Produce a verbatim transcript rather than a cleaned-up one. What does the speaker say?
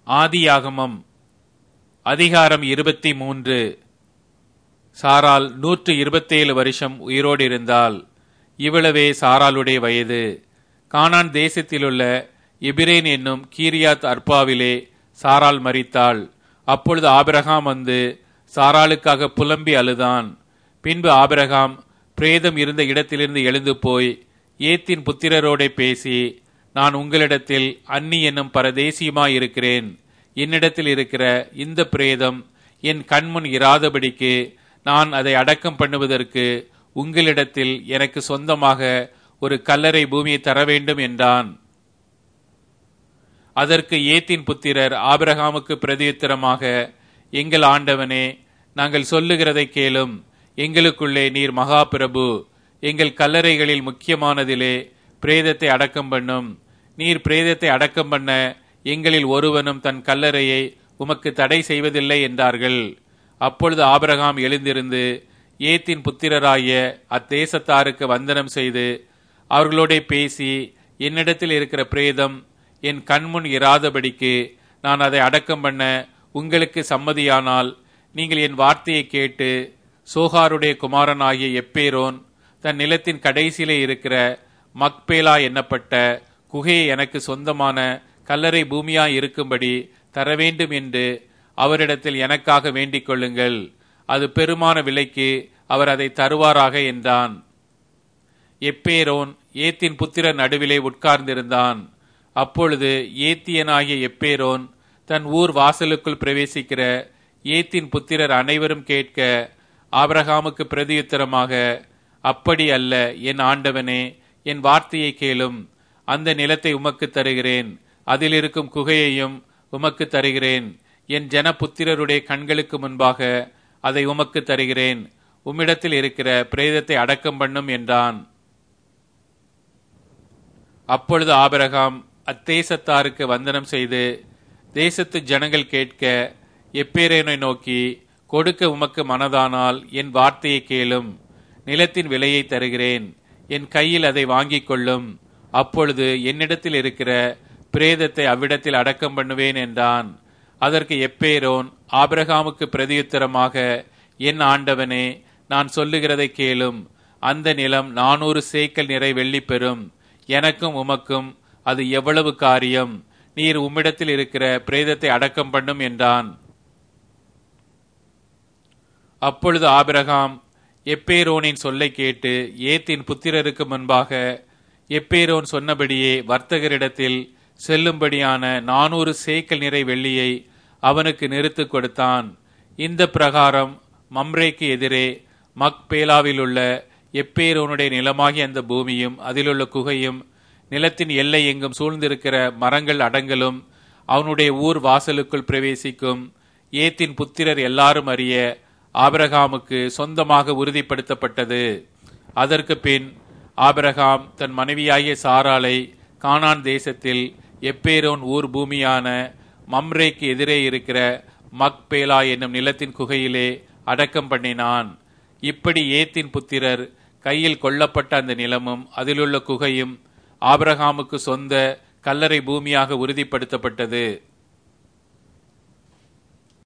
ஆதியாகமம் அதிகாரம் இருபத்தி மூன்று. சாராள் நூற்று இருபத்தேழு வருஷம் உயிரோடு இருந்தாள். இவ்வளவே சாராளுடைய வயது. கானான் தேசத்திலுள்ள எபிரேன் என்னும் கீரியாத் அர்பாவிலே சாராள் மரித்தாள். அப்பொழுது ஆபிரகாம் வந்து சாராளுக்காக புலம்பி அழுதான். பின்பு ஆபிரகாம் பிரேதம் இருந்த இடத்திலிருந்து எழுந்து போய் ஏத்தின் புத்திரரோடே பேசி, நான் உங்களிடத்தில் அன்னி என்னும் பரதேசியுமாயிருக்கிறேன். என்னிடத்தில் இருக்கிற இந்த பிரேதம் என் கண்முன் இராதபடிக்கு நான் அதை அடக்கம் பண்ணுவதற்கு உங்களிடத்தில் எனக்கு சொந்தமாக ஒரு கல்லறை பூமியை தர வேண்டும் என்றான். அதற்கு ஏத்தின் புத்திரர் ஆபிரகாமுக்கு பிரதியுத்தரமாக, எங்கள் ஆண்டவனே, நாங்கள் சொல்லுகிறதை கேளும். எங்களுக்குள்ளே நீர் மகா பிரபு. எங்கள் கல்லறைகளில் முக்கியமானதிலே பிரேதத்தை அடக்கம் பண்ணும். நீர் பிரேதத்தை அடக்கம் பண்ண எங்களில் ஒருவனும் தன் கல்லறையை உமக்கு தடை செய்வதில்லை என்றார்கள். அப்பொழுது ஆபிரகாம் எழுந்திருந்து ஏத்தின் புத்திரராகிய அத்தேசத்தாருக்கு வந்தனம் செய்து அவர்களோட பேசி, என்னிடத்தில் இருக்கிற பிரேதம் என் கண்முன் இராதபடிக்கு நான் அதை அடக்கம் பண்ண உங்களுக்கு சம்மதியானால் நீங்கள் என் வார்த்தையை கேட்டு சோகாருடைய குமாரனாகிய எப்பேரோன் தன் நிலத்தின் கடைசியிலே இருக்கிற மக்பேலா எண்ணப்பட்ட குகையை எனக்கு சொந்தமான கல்லறை பூமியாய் இருக்கும்படி தர வேண்டும் என்று அவரிடத்தில் எனக்காக வேண்டிக் கொள்ளுங்கள். அது பெருமான விலைக்கு அவர் அதை தருவாராக என்றான். எப்பேரோன் ஏத்தின் புத்திரர் நடுவிலே உட்கார்ந்திருந்தான். அப்பொழுது ஏத்தியனாகிய எப்பேரோன் தன் ஊர் வாசலுக்குள் பிரவேசிக்கிற ஏத்தின் புத்திரர் அனைவரும் கேட்க ஆபிரகாமுக்கு பிரதியுத்தரமாக, அப்படி அல்ல என் ஆண்டவனே, என் வார்த்தையை கேளும். அந்த நிலத்தை உமக்கு தருகிறேன், அதில் இருக்கும் குகையையும் உமக்கு தருகிறேன். என் ஜன புத்திரருடைய கண்களுக்கு முன்பாக அதை உமக்கு தருகிறேன். உம்மிடத்தில் இருக்கிற பிரேதத்தை அடக்கம் பண்ணும் என்றான். அப்பொழுது ஆபிரகாம் அத்தேசத்தாருக்கு வந்தனம் செய்து தேசத்து ஜனங்கள் கேட்க எப்பேரோனை நோக்கி, கொடுக்க உமக்கு மனதானால் என் வார்த்தையை கேளும். நிலத்தின் விலையை தருகிறேன், என் கையில் அதை வாங்கிக் கொள்ளும். அப்பொழுது என்னிடத்தில் இருக்கிற பிரேதத்தை அவ்விடத்தில் அடக்கம் பண்ணுவேன் என்றான். அதற்கு எப்பேரோன் ஆபிரகாமுக்கு பிரதியுத்தரமாக, என் ஆண்டவனே, நான் சொல்லுகிறதை கேளும். அந்த நிலம் நானூறு சேக்கல் நிறை வெள்ளி பெறும். எனக்கும் உமக்கும் அது எவ்வளவு காரியம்? நீர் உம்மிடத்தில் இருக்கிற பிரேதத்தை அடக்கம் பண்ணும் என்றான். அப்பொழுது ஆபிரகாம் எப்பேரோனின் சொல்லை கேட்டு ஏத்தின் புத்திரருக்கு முன்பாக எப்பேரோன் சொன்னபடியே வர்த்தகரிடத்தில் செல்லும்படியான நானூறு சேக்கல் நிறை வெள்ளியை அவனுக்கு நிறுத்து கொடுத்தான். இந்த பிரகாரம் மம்ரேக்கு எதிரே மக்பேலாவில் உள்ள எப்பேரோனுடைய நிலமாகிய அந்த பூமியும் அதிலுள்ள குகையும் நிலத்தின் எல்லை எங்கும் சூழ்ந்திருக்கிற மரங்கள் அடங்கலும் அவனுடைய ஊர் வாசலுக்குள் பிரவேசிக்கும் ஏத்தின் புத்திரர் எல்லாரும் அறிய ஆபிரகாமுக்கு சொந்தமாக உறுதிப்படுத்தப்பட்டது. அதற்கு பின் ஆபிரகாம் தன் மனைவியாகிய சாராளை கானான் தேசத்தில் எப்பேரோன் ஊர் பூமியான மம்ரேக்கு எதிரே இருக்கிற மக்பேலா என்னும் நிலத்தின் குகையிலே அடக்கம் பண்ணினான். இப்படி ஏத்தின் புத்திரர் கையில் கொள்ளப்பட்ட அந்த நிலமும் அதிலுள்ள குகையும் ஆபிரகாமுக்கு சொந்த கல்லறை பூமியாக உறுதிப்படுத்தப்பட்டது.